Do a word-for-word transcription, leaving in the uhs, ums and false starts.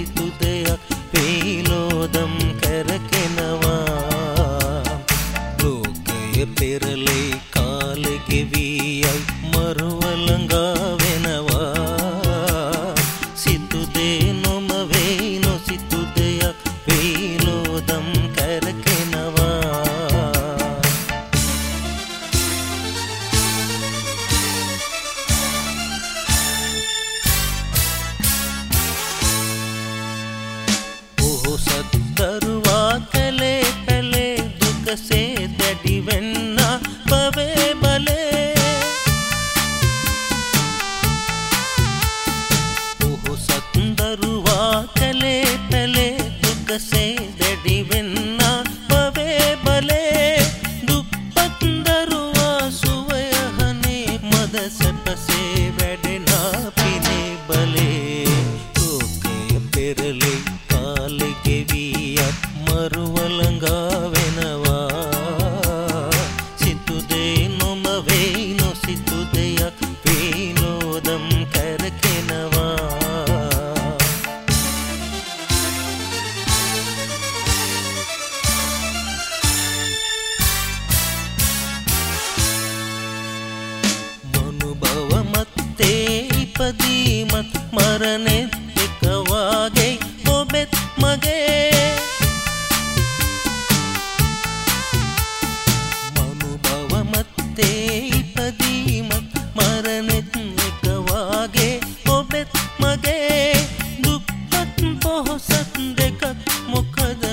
නොසිතු දෙයක් පීලෝදම් කරගෙනවා ලෝකය පෙරලේ කාලෙ ගෙවියයි මරුවලඟා වෙනවා සිතු දේ නොම වෙයි නොසිතු දෙයක් පීලෝදම් කරගෙනවා දරුවා කලේ පැලේ දුකසේ දැඩි වෙන්න පවේ බලේ පොහොසත් දරුවා කලේ පැලේ දුකසේ දැඩි වෙන්න පවේ බලේ දුප්පත් දරුවා සුවයහනේ මද සැපසේ වැඩෙන පිනේ බලේ ලෝකය පෙරලේ කාලෙ ගෙවියත් මරුවලඟා වෙනවා සිතු දේ නොම වෙයි නොසිතු දෙයක් පීලෝදම් කරගෙනවා මනුබව මත්තේ ඉපදීමත් මරණෙත් එක වාගේ ඔබෙත් මගේ මනුබව මත්තේ ඉපදීමත් මරණෙත් එක වාගේ ඔබෙත් මගේ දුප්පත් පොහොසත් දෙකත් මොකද